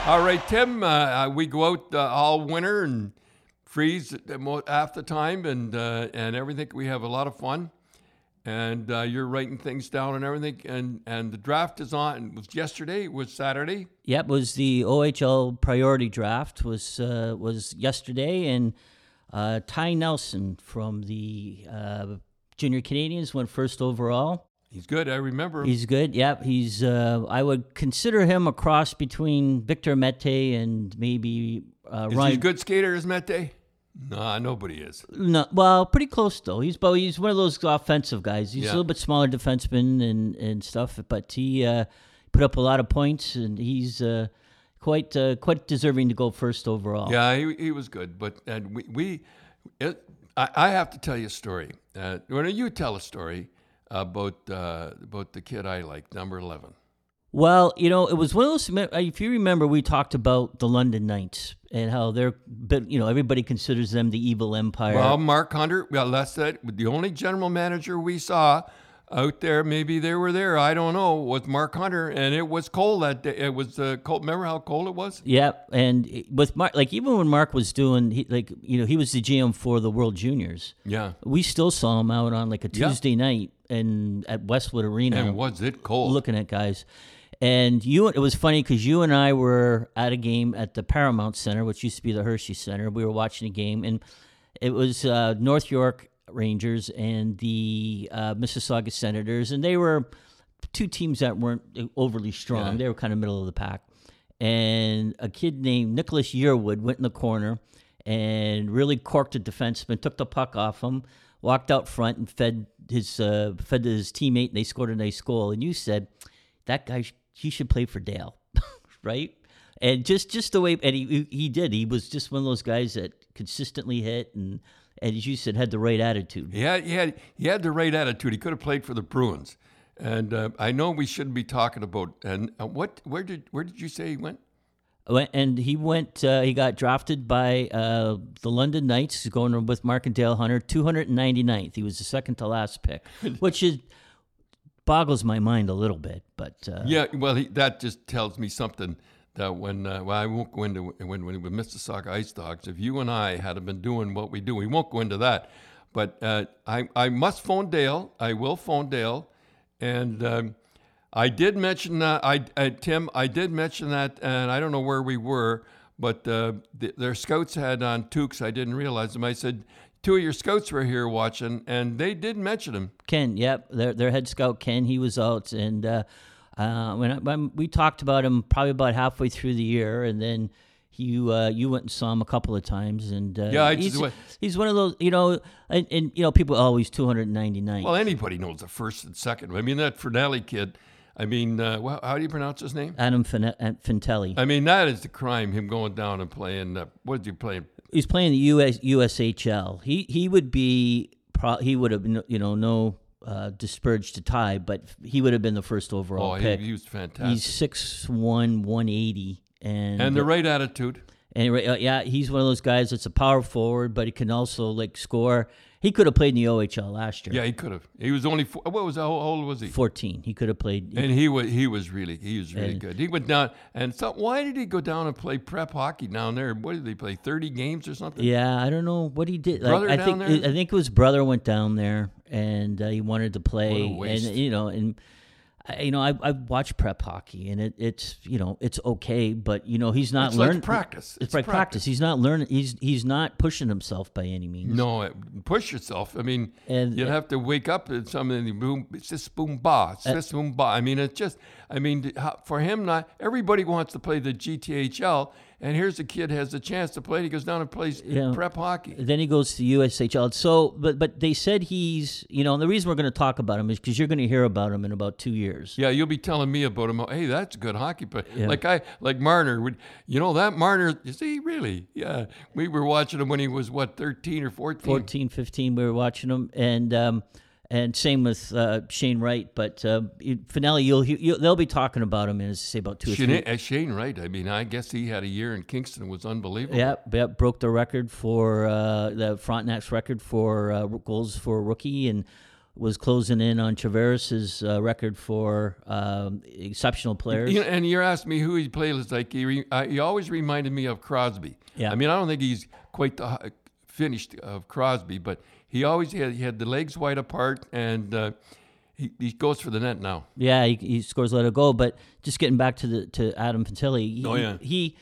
All right, Tim, we go out all winter and freeze half the time and everything. We have a lot of fun. And you're writing things down and everything. And the draft is on. It was yesterday. It was Saturday. Yep, it was the OHL priority draft was yesterday. And Ty Nelson from the Junior Canadians went first overall. He's good. I remember him. He's good. Yep. He's. I would consider him a cross between Victor Mete and maybe Is Ryan. he a good skater as Mete? Nah, nobody is. No, well, pretty close though. He's one of those offensive guys. He's Yeah. a little bit smaller defenseman and stuff, but he put up a lot of points and he's quite deserving to go first overall. Yeah, he was good. But I have to tell you a story. When you tell a story about the kid I like, number 11. Well, it was one of those. If you remember, we talked about the London Knights and how they're, everybody considers them the evil empire. Well, Mark Hunter, that's that. The only general manager we saw out there, maybe they were there, I don't know, was Mark Hunter, and it was cold that day. It was cold. Remember how cold it was? Yeah, and with Mark, even when Mark was doing, he was the GM for the World Juniors. Yeah. We still saw him out on like a Tuesday night and at Westwood Arena. And was it cold? Looking at guys. And it was funny because you and I were at a game at the Paramount Center, which used to be the Hershey Center. We were watching a game, and it was North York Rangers and the Mississauga Senators, and they were two teams that weren't overly strong. Yeah. They were kind of middle of the pack. And a kid named Nicholas Yearwood went in the corner and really corked a defenseman, took the puck off him, walked out front, and fed to his teammate, and they scored a nice goal. And you said, that guy, he should play for Dale, right? And just the way, and he did. He was just one of those guys that consistently hit, and as you said, had the right attitude. He had the right attitude. He could have played for the Bruins. And I know we shouldn't be talking about. And where did you say he went? And he went. He got drafted by the London Knights, going with Mark and Dale Hunter, 299th. He was the second to last pick, which boggles my mind a little bit. But yeah, well, that just tells me something. That when I won't go into when we were Mississauga Ice Dogs. If you and I had been doing what we do, we won't go into that. But I must phone Dale. I will phone Dale, and I did mention Tim. I did mention that, and I don't know where we were, but their scouts had on Tukes. I didn't realize them. I said, 2 of your scouts were here watching, and they did mention him. Ken, yep, their head scout Ken, he was out, and when we talked about him probably about halfway through the year, and then you went and saw him a couple of times, and yeah, he's one of those, and people always 299. Well, anybody knows the first and second. I mean, that Fernelli kid. I mean, how do you pronounce his name? Adam Fintelli. I mean, that is the crime. Him going down and playing. What did you play? He's playing the USHL. He would be. He would have no disparage to Ty, but he would have been the first overall pick. He was fantastic. He's 6'1", 180, and the right attitude. And yeah, he's one of those guys that's a power forward, but he can also score. He could have played in the OHL last year. Yeah, he could have. He was only how old was he? 14. He could have played. And he was really good. He went down, and so why did he go down and play prep hockey down there? What did he play? 30 games or something? Yeah, I don't know what he did. I think his brother went down there, and he wanted to play. What a waste. I've watched prep hockey, and it's okay, but he's not it's learning. Like practice. It's like practice. He's not learning. He's not pushing himself by any means. No, push yourself. I mean, And- you'd have to wake up and something boom. It's just boom ba. It's just boom ba. I mean, it's just. I mean, for him, not everybody wants to play the GTHL. And here's a kid has a chance to play. He goes down and plays prep hockey. Then he goes to USHL. So, but they said he's, and the reason we're going to talk about him is because you're going to hear about him in about 2 years. Yeah, you'll be telling me about him. Hey, that's a good hockey player. Yeah. Like Marner. That Marner, is he really? Yeah. We were watching him when he was, 13 or 14? 14, 15, we were watching him. And same with Shane Wright, but Finelli, they'll be talking about him in, as I say, about 2 or 3. Shane Wright, I mean, I guess he had a year in Kingston. It was unbelievable. Yeah, broke the record for the Frontenac's record for goals for a rookie, and was closing in on Travers's record for exceptional players. And you're asking me who he played with. Like he always reminded me of Crosby. Yeah. I mean, I don't think he's quite the finished of Crosby, but he always had the legs wide apart, and he goes for the net now. Yeah, he scores let it go. But just getting back to Adam Fantilli,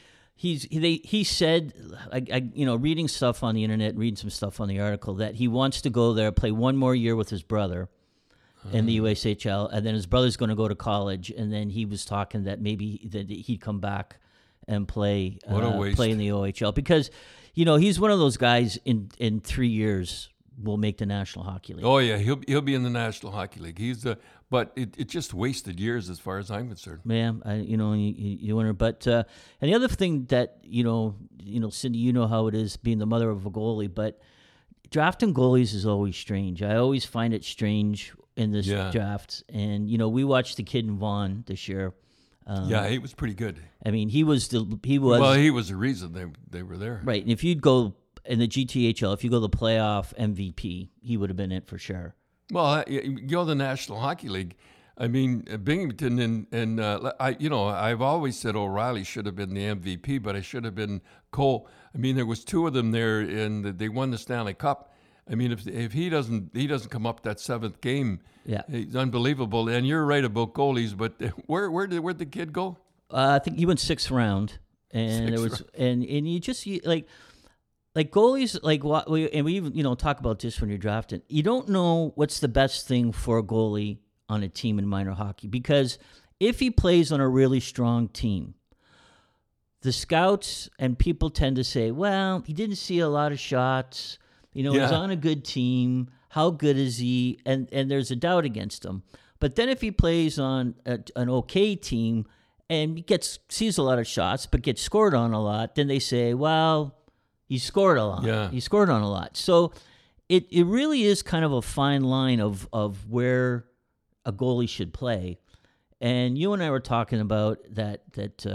he said, reading stuff on the internet, reading some stuff on the article, that he wants to go there, play one more year with his brother in the USHL, and then his brother's going to go to college, and then he was talking that maybe that he'd come back and play in the OHL, because he's one of those guys in 3 years will make the National Hockey League. Oh yeah, he'll be in the National Hockey League. But it just wasted years as far as I'm concerned. Man, you wonder. But and the other thing that Cindy, how it is being the mother of a goalie, but drafting goalies is always strange. I always find it strange in this draft. And we watched the kid in Vaughan this year. He was pretty good. I mean, he was the reason they were there. Right, and if you'd go in the GTHL, if you go the playoff MVP, he would have been it for sure. Well, you go to the National Hockey League. I mean, Binghamton and I've always said O'Reilly should have been the MVP, but I should have been Cole. I mean, there was two of them there, and they won the Stanley Cup. I mean, if he doesn't come up that seventh game, he's unbelievable. And you're right about goalies, but where'd the kid go? I think he went sixth round, and you just like goalies, and we even talk about this when you're drafting. You don't know what's the best thing for a goalie on a team in minor hockey, because if he plays on a really strong team, the scouts and people tend to say, "Well, he didn't see a lot of shots. He's on a good team. How good is he?" And there's a doubt against him. But then if he plays on an okay team and sees a lot of shots but gets scored on a lot, then they say, "Well, he scored a lot." Yeah. He scored on a lot. So it really is kind of a fine line of where a goalie should play. And you and I were talking about that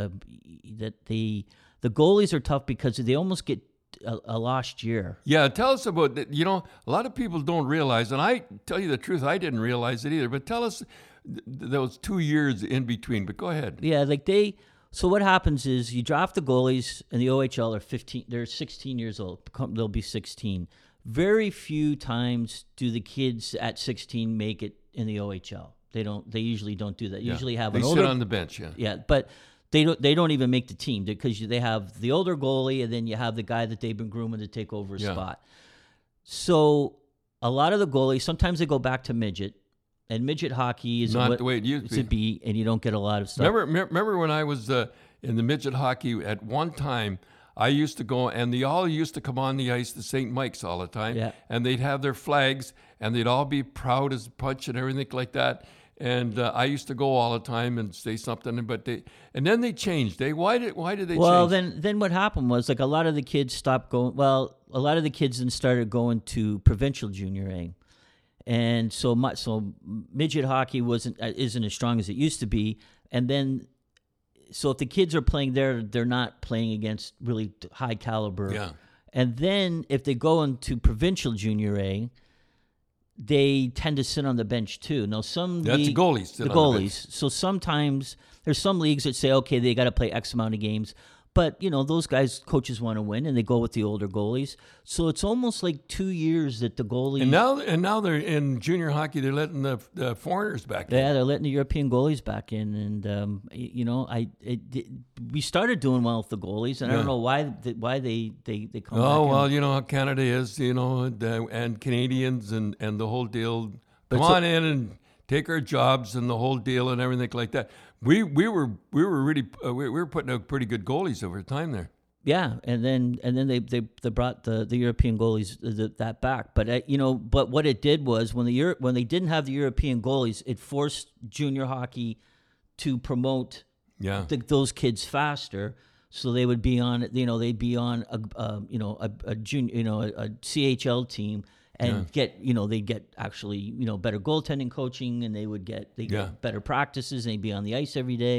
the goalies are tough because they almost get a lost year. Yeah, tell us about that. A lot of people don't realize, and I tell you the truth, I didn't realize it either. But tell us those 2 years in between. But go ahead. Yeah, so what happens is you draft the goalies in the OHL are 15. They're 16 years old. They'll be 16. Very few times do the kids at 16 make it in the OHL. They don't. They usually don't do that. Usually have they sit on the bench. Yeah. Yeah, but they don't even make the team because they have the older goalie and then you have the guy that they've been grooming to take over a spot. So a lot of the goalies, sometimes they go back to midget. And midget hockey is not the way it used to be, and you don't get a lot of stuff. Remember when I was in the midget hockey at one time, I used to go, and they all used to come on the ice to St. Mike's all the time, and they'd have their flags, and they'd all be proud as punch and everything like that. And I used to go all the time and say something, and then they changed. Why did they change? Well, then what happened was, like, a lot of the kids stopped going. Well, a lot of the kids then started going to provincial junior A. And so midget hockey isn't as strong as it used to be. And then, so if the kids are playing there, they're not playing against really high caliber. Yeah. And then if they go into provincial junior A, they tend to sit on the bench too. Now the goalies. The goalies. So sometimes there's some leagues that say, okay, they got to play X amount of games. But, those coaches want to win, and they go with the older goalies. So it's almost like 2 years that the goalies... And now they're in junior hockey, they're letting the foreigners back in. Yeah, they're letting the European goalies back in. And, we started doing well with the goalies, and I don't know why they come back in. Well, you know how Canada is, and Canadians and the whole deal. Come on in and take our jobs and the whole deal and everything like that. We were putting out pretty good goalies over time there. Yeah, and then they brought the European goalies that back. But but what it did was when they didn't have the European goalies, it forced junior hockey to promote those kids faster. So they would be on they'd be on a junior a CHL team. And they'd get actually, better goaltending coaching, and they get better practices, and they'd be on the ice every day.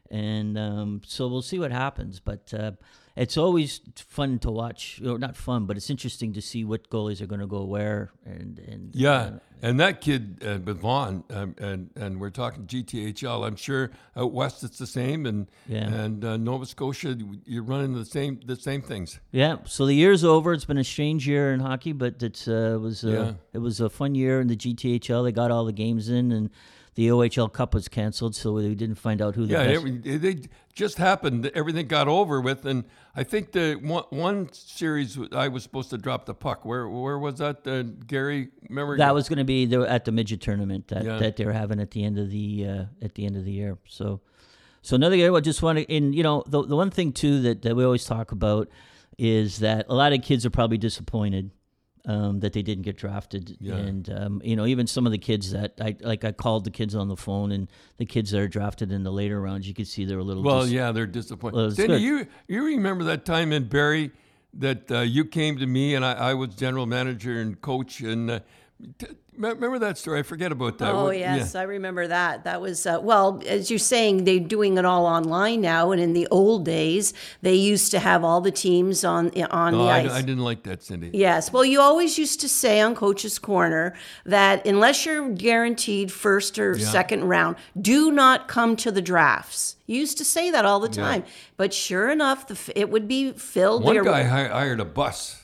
and so we'll see what happens. But it's always fun to watch, or not fun, but it's interesting to see what goalies are going to go where. And Yeah, and that kid with Vaughn, and we're talking GTHL. I'm sure out west it's the same, and Nova Scotia, you're running the same things. Yeah. So the year's over. It's been a strange year in hockey, but it was a fun year in the GTHL. They got all the games in, and the OHL Cup was canceled, so we didn't find out who the best. They just happened. Everything got over with, and I think the one series I was supposed to drop the puck. Where was that, Gary? Remember that was going to be at the midget tournament that they were having at the end of the year. So another year. I just want to, the one thing too that we always talk about is that a lot of kids are probably disappointed. That they didn't get drafted, and even some of the kids that I called the kids on the phone, and the kids that are drafted in the later rounds, you could see they're a little. They're disappointed. Cindy, you remember that time in Barrie that you came to me, and I was general manager and coach, and remember that story? I forget about that. Oh, yes, I remember that. That was, as you're saying, they're doing it all online now. And in the old days, they used to have all the teams on the ice. I didn't like that, Cindy. Yes. Well, you always used to say on Coach's Corner that unless you're guaranteed first or second round, do not come to the drafts. You used to say that all the time. But sure enough, it would be filled. One guy hired a bus.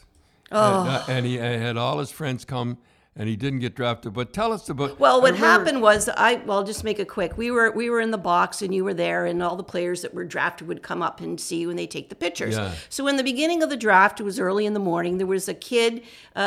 And he had all his friends come. And he didn't get drafted. But tell us about. Well, what happened was, I'll just make it quick. We were in the box, and you were there, and all the players that were drafted would come up and see you, and they take the pictures. Yeah. So in the beginning of the draft, it was early in the morning. There was a kid,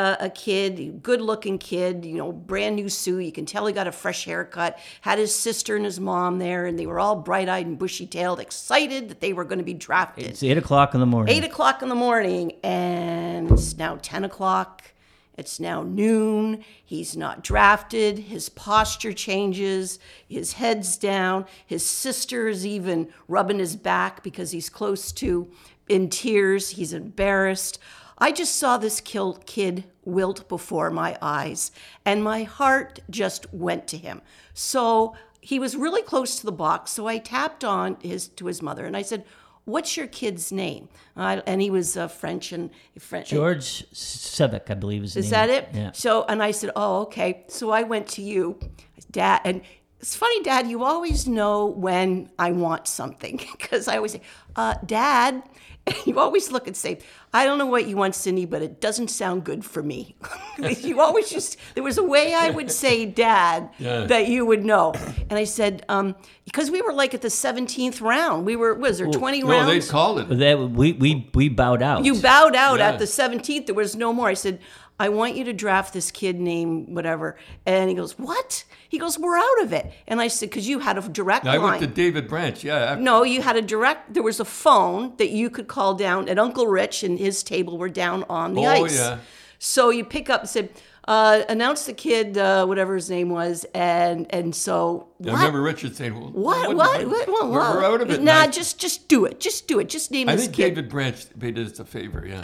good-looking kid, brand new suit. You can tell he got a fresh haircut. Had his sister and his mom there, and they were all bright-eyed and bushy-tailed, excited that they were going to be drafted. It's 8 o'clock in the morning. 8 o'clock in the morning, and it's now 10 o'clock. It's now noon. He's not drafted. His posture changes. His head's down. His sister is even rubbing his back because he's close to in tears. He's embarrassed. I just saw this kid wilt before my eyes, and my heart just went to him. So he was really close to the box. So I tapped on to his mother, and I said, "What's your kid's name?" And he was French. George Sevic, I believe is his name. Is that it? Yeah. So, and I said, "Oh, okay." So I went to you, Dad, and it's funny, Dad, you always know when I want something, because I always say, Dad, and you always look and say, "I don't know what you want, Cindy, but it doesn't sound good for me." You always there was a way I would say Dad that you would know. And I said, because we were like at the 17th round. Was there 20 rounds? No, they called it. We bowed out. You bowed out at the 17th. There was no more. I said, "I want you to draft this kid named whatever." And he goes, "What?" He goes, "We're out of it." And I said, because you had a direct line. I went to David Branch, No, you had there was a phone that you could call down, and Uncle Rich and his table were down on the ice. Oh, yeah. So you pick up and said, announce the kid, whatever his name was, and so. I remember Richard saying, What? We're out of it. Nah, just do it. Just do it. Just name this kid. I think David Branch made us a favor, yeah.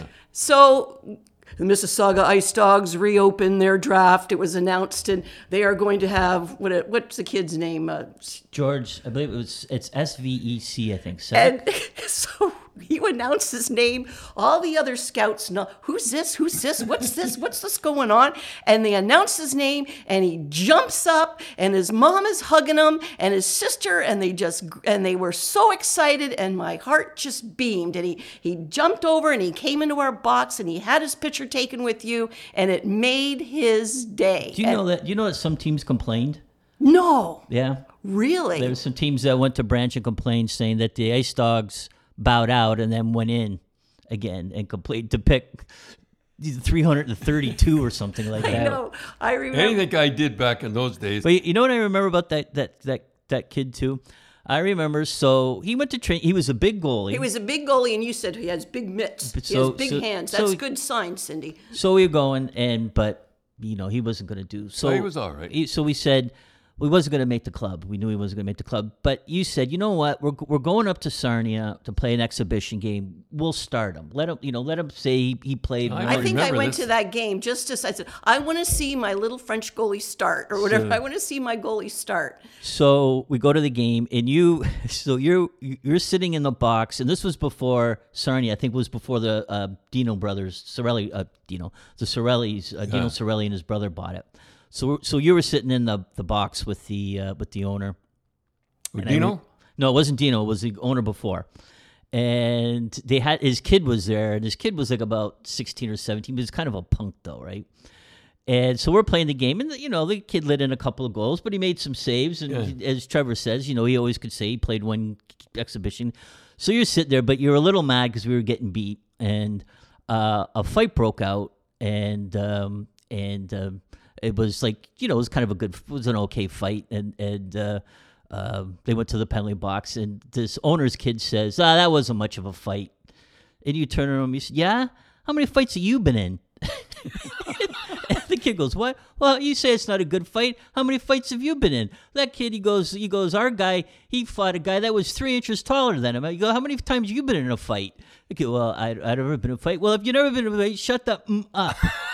So the Mississauga Ice Dogs reopened their draft. It was announced, and they are going to have what's the kid's name? George, I believe it's SVEC, I think. And so you announce his name. All the other scouts know, who's this? What's this? What's this going on? And they announce his name, and he jumps up, and his mom is hugging him, and his sister, and they were so excited, and my heart just beamed. And he jumped over, and he came into our box, and he had his picture taken with you, and it made his day. Do you know that some teams complained? No. Yeah. Really? There were some teams that went to Branch and complained, saying that the Ice Dogs bowed out and then went in again and complete to pick 332 or something like that. I know. I remember. Anything I did back in those days. But you know what I remember about that kid too? I remember. So he went to train. He was a big goalie. He was a big goalie, and you said he has big mitts. He has big hands. That's a good sign, Cindy. So we were going, but he wasn't going to do. So he was all right. So we said, We wasn't going to make the club. We knew he wasn't going to make the club. But you said, you know what? We're going up to Sarnia to play an exhibition game. We'll start him. Let him say he played. I think I remember went this. to that game just as I said, I want to see my little French goalie start or whatever. I want to see my goalie start. So we go to the game, and you're sitting in the box, and this was before Sarnia. I think it was before the Dino brothers, Sorelli, the Sorellis, Dino Sorelli and his brother bought it. So you were sitting in the box with the owner. With And Dino? No, it wasn't Dino. It was the owner before. And they had his kid was there, and his kid was like about 16 or 17. He was kind of a punk though, right? And so we're playing the game, and the kid let in a couple of goals, but he made some saves. And as Trevor says, he always could say he played one exhibition. So you're sitting there, but you're a little mad because we were getting beat, and a fight broke out, and it was like it was kind of it was an okay fight, and they went to the penalty box, and this owner's kid says, that wasn't much of a fight. And you turn around and you say, yeah? How many fights have you been in? And the kid goes, what? Well, you say it's not a good fight. How many fights have you been in? That kid, he goes, our guy, he fought a guy that was 3 inches taller than him. I go, how many times have you been in a fight? Okay, well, I've never been in a fight. Well, if you've never been in a fight, shut the up.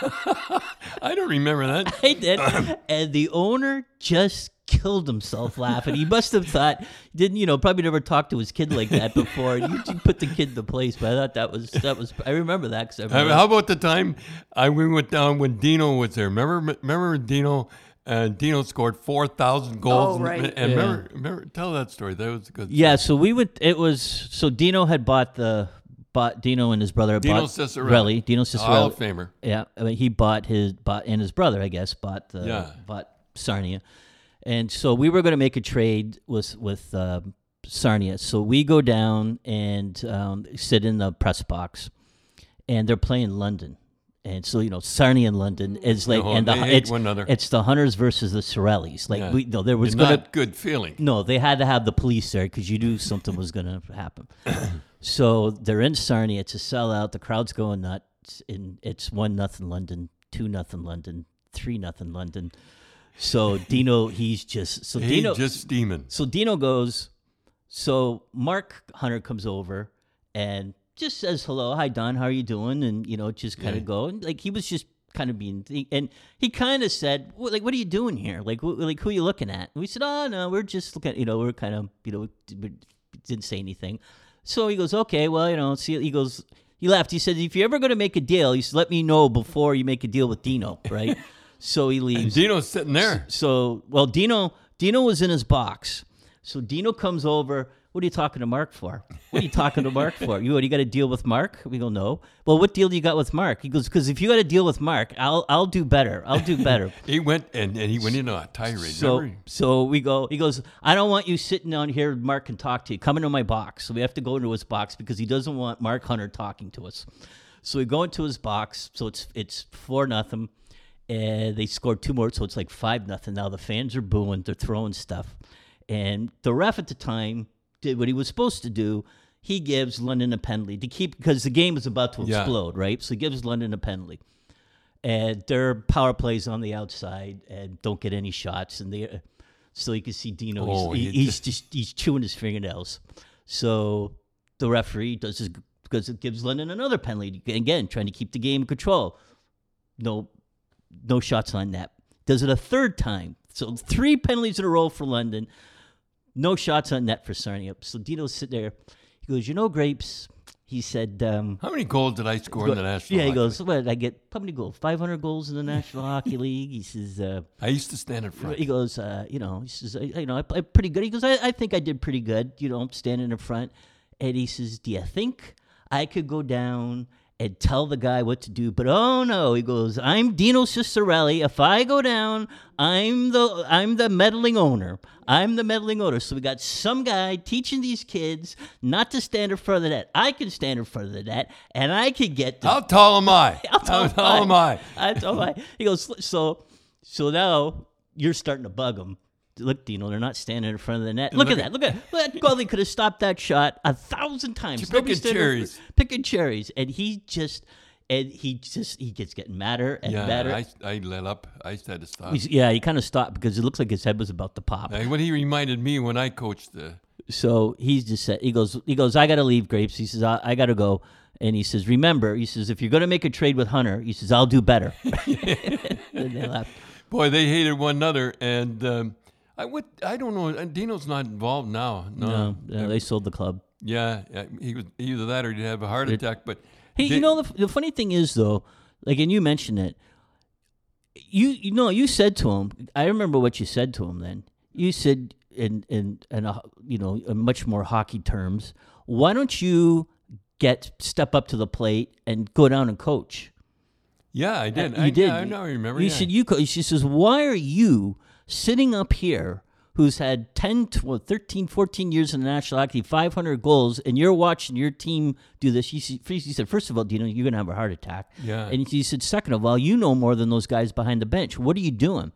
I don't remember that. I did. And the owner just killed himself laughing. He must have thought, probably never talked to his kid like that before. You put the kid in the place, but I thought that was. I remember that. How about the time we went down when Dino was there? Remember Dino? Dino scored 4,000 goals. Oh, right. And remember, tell that story. That was a good. Yeah, so we went. It was so Dino had bought Dino and his brother Dino bought Cicerelli. Dino Hall Cicerelli. of Famer. Yeah, I mean, he bought and his brother, I guess, bought Sarnia, and so we were going to make a trade with Sarnia. So we go down and sit in the press box, and they're playing London, and so Sarnia and London is like, and they hate it's one another. It's the Hunters versus the Sorellis. Like there was not good feeling. No, they had to have the police there because you knew something was going to happen. So they're in Sarnia. It's a sellout. The crowd's going nuts. And it's 1-0 London, 2-0 London, 3-0 London. So Dino, he's just steaming. So Dino goes. So Mark Hunter comes over and just says hello, hi Don, how are you doing? And just kind of go, and like he was just kind of being, and he kind of said, what are you doing here? Like who are you looking at? And we said, oh no, we're just looking. We're kind of we didn't say anything. So he goes, okay, well, see, he goes, he laughed. He said, if you're ever going to make a deal, he said, let me know before you make a deal with Dino, right? So he leaves. And Dino's sitting there. Dino was in his box. So Dino comes over. What are you talking to Mark for? What are you talking to Mark for? You got a deal with Mark? We go, no. Well, what deal do you got with Mark? He goes, because if you got a deal with Mark, I'll do better. I'll do better. He went and he went into a tirade. So we go. He goes, I don't want you sitting down here. Mark can talk to you. Come into my box. So we have to go into his box because he doesn't want Mark Hunter talking to us. So we go into his box. So it's 4-0, and they scored 2 more. So it's like 5-0 now. The fans are booing. They're throwing stuff, and the ref at the time did what he was supposed to do. He gives London a penalty to keep, because the game is about to explode, right? So he gives London a penalty. And their power plays on the outside and don't get any shots. And so you can see Dino, he's chewing his fingernails. So the referee does this because it gives London another penalty. Again, trying to keep the game in control. No shots on net. Does it a third time. So 3 penalties in a row for London. No shots on net for Sarnia. So Dino's sitting there. He goes, Grapes, he said... how many goals did I score in the National Hockey League? He goes, what did I get? How many goals? 500 goals in the National Hockey League? He says... I used to stand in front. He goes, he says, I played pretty good. He goes, I think I did pretty good, standing in front. And he says, do you think I could go down and tell the guy what to do? But oh no, he goes, I'm Dino Cicerelli. If I go down, I'm the meddling owner. I'm the meddling owner. So we got some guy teaching these kids not to stand in front of the net. I can stand in front of the net, and I can get the... How tall am I? How tall am I? How tall am I? He goes, so now you're starting to bug him. Look, Dino, they're not standing in front of the net. Look at that. That goalie could have stopped that shot 1,000 times. Picking cherries. Picking cherries. And he just, And he gets getting madder and Yeah, madder. I let up. I had to stop. He kind of stopped because it looked like his head was about to pop. What he reminded me when I coached the. So he's just said, he goes, I got to leave, Grapes. He says, I got to go. And he says, remember, he says, if you're going to make a trade with Hunter, he says, I'll do better. And they laughed. Boy, they hated one another, and I don't know. Dino's not involved now. No, they sold the club. Yeah, he was either that or he'd have a heart attack. But Hey, the funny thing is though, like, and you mentioned it. You said to him. I remember what you said to him. Then you said in much more hockey terms. Why don't you step up to the plate and go down and coach? Yeah, I did. You did. Yeah, I know. I remember. You said she says, why are you sitting up here who's had 10, 12, 13, 14 years in the National Hockey, 500 goals, and you're watching your team do this? He said, first of all, Dino, you're going to have a heart attack. Yeah. And he said, second of all, you know more than those guys behind the bench. What are you doing?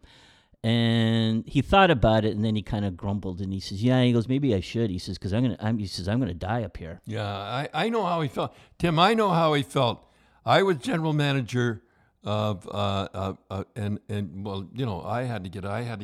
And he thought about it, and then he kind of grumbled, and he says, "Yeah." He goes, "Maybe I should." He says, "Because I'm gonna die up here." Yeah, I know how he felt, Tim. I know how he felt. I was general manager of and well, I had to get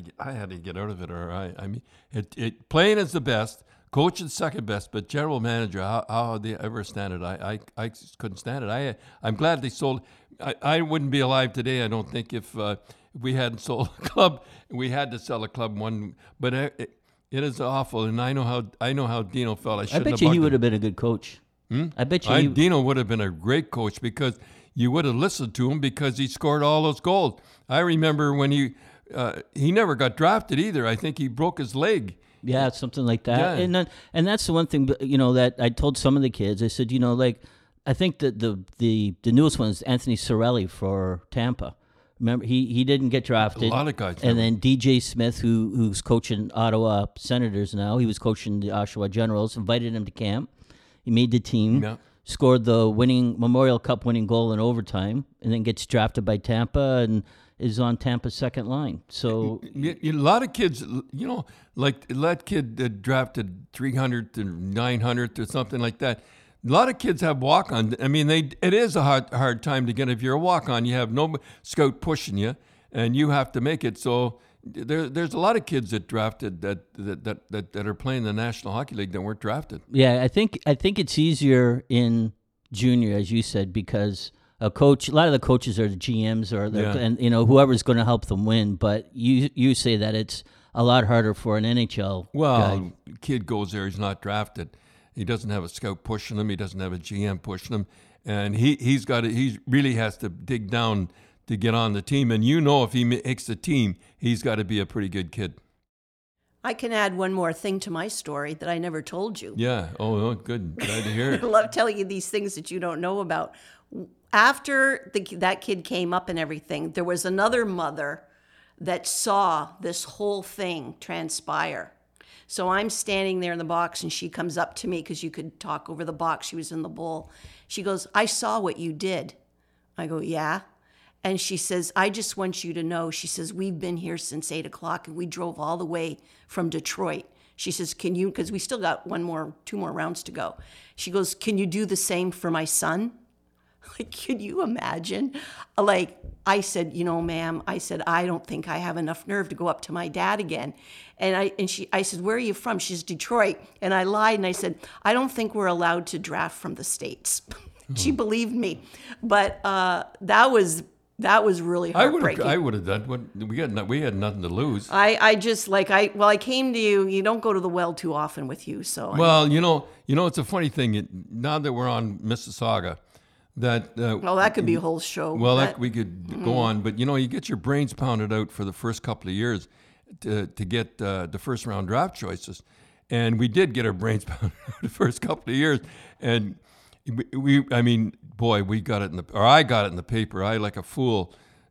out of it. Or I mean, playing is the best, coaching second best, but general manager, how they ever stand it? I just couldn't stand it. I'm glad they sold. I wouldn't be alive today, I don't think, if we hadn't sold a club. We had to sell a club one, but it is awful, and I know how Dino felt. I bet you he would have been a good coach. I bet you Dino would have been a great coach because you would have listened to him because he scored all those goals. I remember when he never got drafted either. I think he broke his leg. Yeah, something like that. Yeah. And that's the one thing, that I told some of the kids. I said, I think that the newest one is Anthony Cirelli for Tampa. Remember, he didn't get drafted. A lot of guys. And then DJ Smith, who's coaching Ottawa Senators now, he was coaching the Oshawa Generals, invited him to camp. He made the team, scored the Memorial Cup winning goal in overtime, and then gets drafted by Tampa and is on Tampa's second line. So a lot of kids, like that kid that drafted 300th or 900th or something like that. A lot of kids have walk-on. I mean, it is a hard time to get. If you're a walk-on, you have no scout pushing you, and you have to make it. So there's a lot of kids that drafted that are playing the National Hockey League that weren't drafted. Yeah, I think it's easier in junior, as you said, because a lot of the coaches are the GMs and whoever's going to help them win. But you say that it's a lot harder for an NHL guy. Kid goes there, he's not drafted. He doesn't have a scout pushing him. He doesn't have a GM pushing him, and he really has to dig down to get on the team. And if he makes the team, he's got to be a pretty good kid. I can add one more thing to my story that I never told you. Yeah. Oh, good. Glad to hear it. I love telling you these things that you don't know about. After that kid came up and everything, there was another mother that saw this whole thing transpire. So I'm standing there in the box, and she comes up to me because you could talk over the box. She was in the bowl. She goes, "I saw what you did." I go, "Yeah." And she says, "I just want you to know," she says, "we've been here since 8 o'clock, and we drove all the way from Detroit." She says, "Can you," because we still got 2 more rounds to go. She goes, "Can you do the same for my son?" Like, can you imagine? Like, I said, "Ma'am," I said, "I don't think I have enough nerve to go up to my dad again." And I said, "Where are you from?" She's Detroit. And I lied and I said, "I don't think we're allowed to draft from the States." She believed me. But that was really heartbreaking. I would have done what we had nothing to lose. I came to you. You don't go to the well too often with you. So it's a funny thing. Now that we're on Mississauga, that that could be a whole show. Well, we could go on, but you get your brains pounded out for the first couple of years to get the first round draft choices, and we did get our brains pounded out the first couple of years, and we got it I got it in the paper. I, like a fool.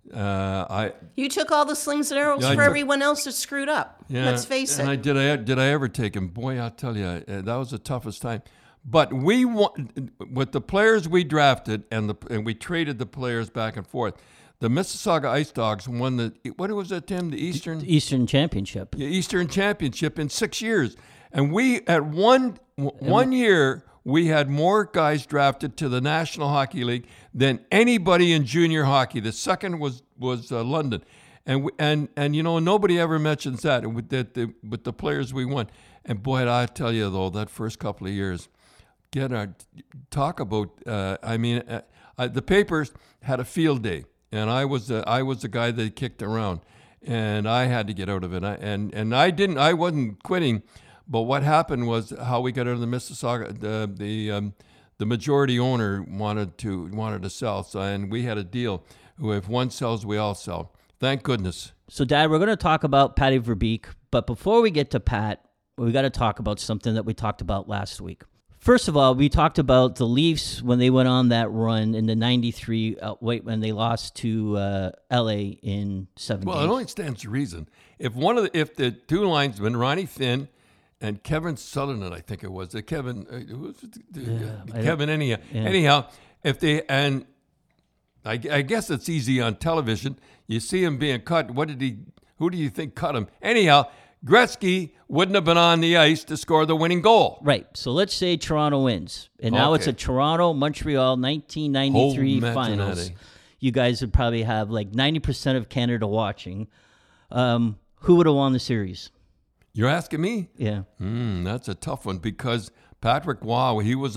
You took all the slings and arrows for everyone else that screwed up. Yeah, let's face it. Did I ever take him? Boy, I'll tell you, that was the toughest time. But we won with the players we drafted, and we traded the players back and forth. The Mississauga Ice Dogs won what was it, Tim? The Eastern Championship. Yeah, Eastern Championship in 6 years, and we at one year we had more guys drafted to the National Hockey League than anybody in junior hockey. The second was London, and nobody ever mentions that with the players we won. And boy, I tell you though, that first couple of years, talk about. The papers had a field day, and I was the guy that kicked around, and I had to get out of it. I wasn't quitting. But what happened was how we got out of the Mississauga. The majority owner wanted to sell, and we had a deal. If one sells, we all sell. Thank goodness. So, Dad, we're going to talk about Patty Verbeek, but before we get to Pat, we got to talk about something that we talked about last week. First of all, we talked about the Leafs when they went on that run in the '93 when they lost to LA in 7 games. Well, it only stands to reason if the two linesmen, Ronnie Finn and Kevin Sutherland, I think it was Kevin. Kevin. Anyhow, if they and I guess it's easy on television. You see him being cut. Who do you think cut him? Anyhow, Gretzky wouldn't have been on the ice to score the winning goal. Right. So let's say Toronto wins, and now it's a Toronto-Montreal 1993 finals. You guys would probably have like 90% of Canada watching. Who would have won the series? You're asking me? Yeah. That's a tough one because Patrick Waugh, he was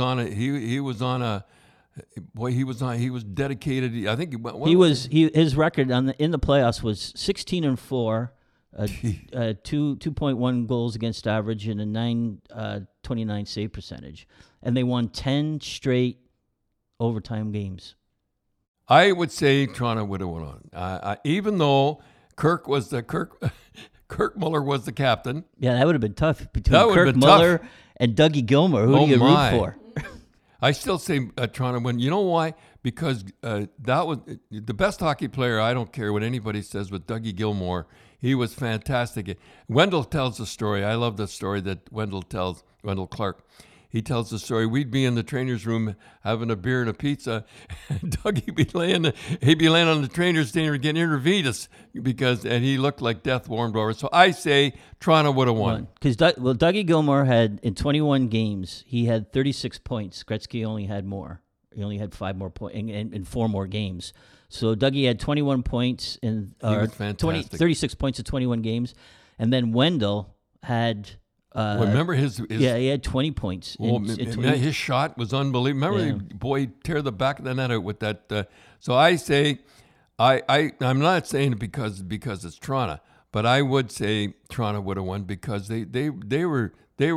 dedicated. I think his record in the playoffs was 16-4, 2.1 goals against average and a 929 save percentage, and they won 10 straight overtime games. I would say Toronto would have won on, even though Kirk Muller was the captain. Yeah, that would have been tough between Kirk Muller and Dougie Gilmour. Who do you root for? I still say Toronto win. You know why? Because that was the best hockey player. I don't care what anybody says with Dougie Gilmour. He was fantastic. Wendell tells the story. I love the story that Wendell tells, Wendell Clark. He tells the story. We'd be in the trainer's room having a beer and a pizza. And Dougie be laying on the trainer's stand getting intravenous and he looked like death warmed over. So I say Toronto would have won. Because Dougie Gilmour had in 21 games he had 36 points. Gretzky only had more. He only had 5 more points in 4 more games. So Dougie had 21 points in 36 points in 21 games, and then Wendell had. Remember his he had 20 points. His shot was unbelievable. Remember, he'd tear the back of the net out with that. So I say, I'm not saying it because it's Toronto, but I would say Toronto would have won because they were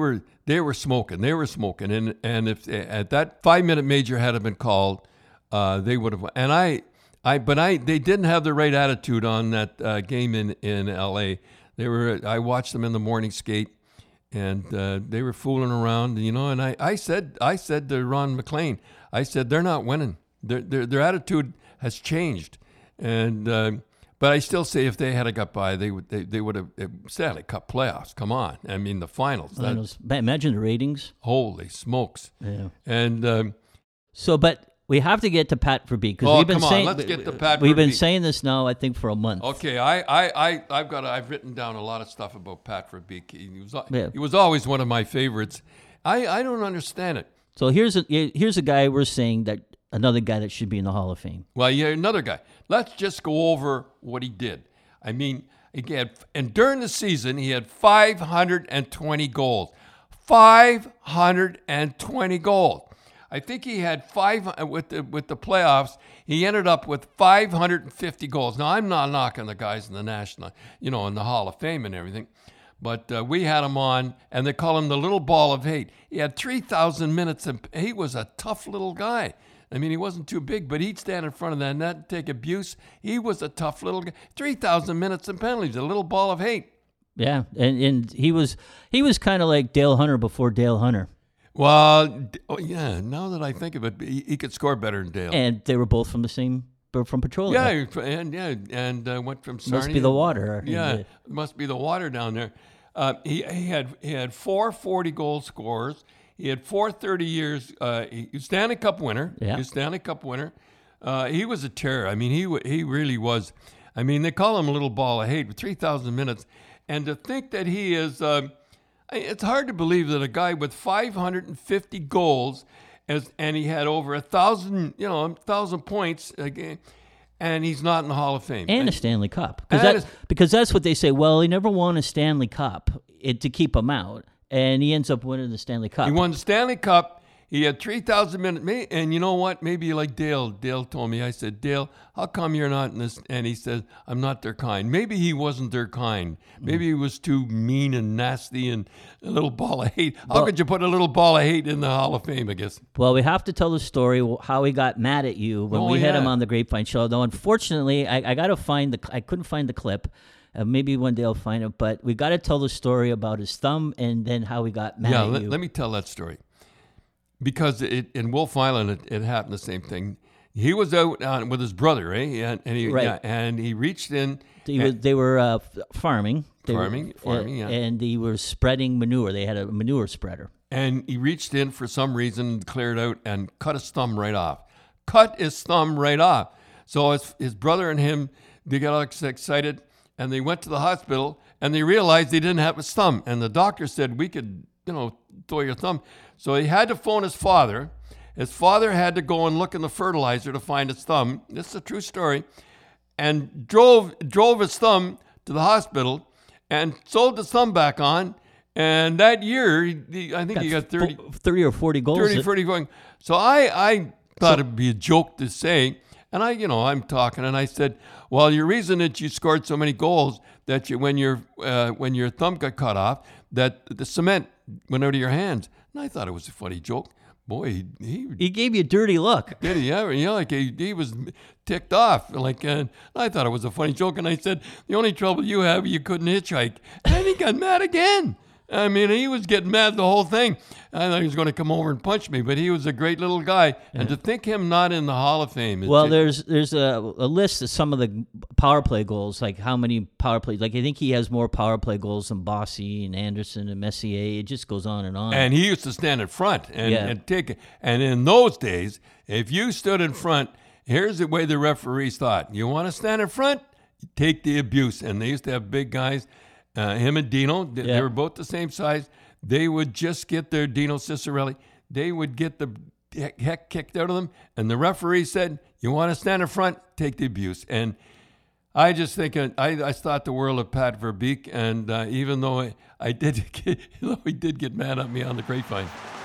smoking. They were smoking, and if at that 5-minute major had been called, they would have. And they didn't have the right attitude on that game in L.A. I watched them in the morning skate. And they were fooling around, And I said to Ron McLean, I said they're not winning. Their attitude has changed, and but I still say if they had got by, they would have Stanley Cup playoffs. Come on, I mean the finals. Imagine the ratings. Holy smokes! Yeah. And but. We have to get to Pat Verbeek because let's get to Pat Verbeek. We've been saying this now, I think, for a month. Okay, I've written down a lot of stuff about Pat Verbeek. He was always one of my favorites. I don't understand it. So here's a guy we're saying another guy that should be in the Hall of Fame. Well, yeah, another guy. Let's just go over what he did. I mean, and during the season he had 520 goals. 520 goals. I think he had 5 with the playoffs. He ended up with 550 goals. Now I'm not knocking the guys in the national, in the Hall of Fame and everything, but we had him on, and they call him the little ball of hate. He had 3,000 minutes, and he was a tough little guy. I mean, he wasn't too big, but he'd stand in front of that net and take abuse. He was a tough little guy. 3,000 minutes and penalties, a little ball of hate. Yeah, and he was kind of like Dale Hunter before Dale Hunter. Well, yeah. Now that I think of it, he could score better than Dale. And they were both from Petrolia. Yeah, and went from Sarnia. Must be the water. Yeah, must be the water down there. He had 4 40-goal scorers. He had 4 30 years. He was Stanley Cup winner. Yeah. He was Stanley Cup winner. He was a terror. I mean, he really was. I mean, they call him a little ball of hate with 3,000 minutes, and to think that he is. It's hard to believe that a guy with 550 goals, and he had over 1,000 points a game, and he's not in the Hall of Fame. And a Stanley Cup. And Because that's what they say. Well, he never won a Stanley Cup to keep him out. And he ends up winning the Stanley Cup. He won the Stanley Cup. He had 3,000 minutes. And you know what? Maybe like Dale. Dale told me, I said, Dale, how come you're not in this? And he said, I'm not their kind. Maybe he wasn't their kind. Maybe he was too mean and nasty and a little ball of hate. How could you put a little ball of hate in the Hall of Fame, I guess? Well, we have to tell the story how he got mad at you when we had him on the Grapevine show. Though, unfortunately, I got to I couldn't find the clip. Maybe one day I'll find it. But we got to tell the story about his thumb and then how he got mad at you. Let me tell that story. Because in Wolf Island, it happened the same thing. He was out with his brother, eh? And he reached in. They were farming. Farming, yeah. And they were spreading manure. They had a manure spreader. And he reached in for some reason, cleared out, and cut his thumb right off. Cut his thumb right off. So his brother and him, they got all excited, and they went to the hospital, and they realized they didn't have his thumb. And the doctor said, we could, throw your thumb. So he had to phone his father. His father had to go and look in the fertilizer to find his thumb. This is a true story. And drove his thumb to the hospital and sewed the thumb back on. And that year, I think he got 30 or 40 goals. 30, 40 going. So I thought it'd be a joke to say. And I'm talking, and I said, well, your reason that you scored so many goals, that when your thumb got cut off, that the cement went out of your hands. And I thought it was a funny joke. Boy, he gave you a dirty look. Did he? Yeah, like he was ticked off. And I thought it was a funny joke. And I said, the only trouble you have, you couldn't hitchhike. And he got mad again. I mean, he was getting mad the whole thing. I thought he was going to come over and punch me, but he was a great little guy. And to think him not in the Hall of Fame. Well, there's a list of some of the power play goals, like how many power plays. Like I think he has more power play goals than Bossy and Anderson and Messier. It just goes on and on. And he used to stand in front and take it. And in those days, if you stood in front, here's the way the referees thought. You want to stand in front? Take the abuse. And they used to have big guys. Him and Dino, they were both the same size. They would just get their Dino Cicerelli. They would get the heck kicked out of them. And the referee said, you want to stand in front, take the abuse. And I just think, I thought the world of Pat Verbeek. And even though he did get mad at me on the Grapevine.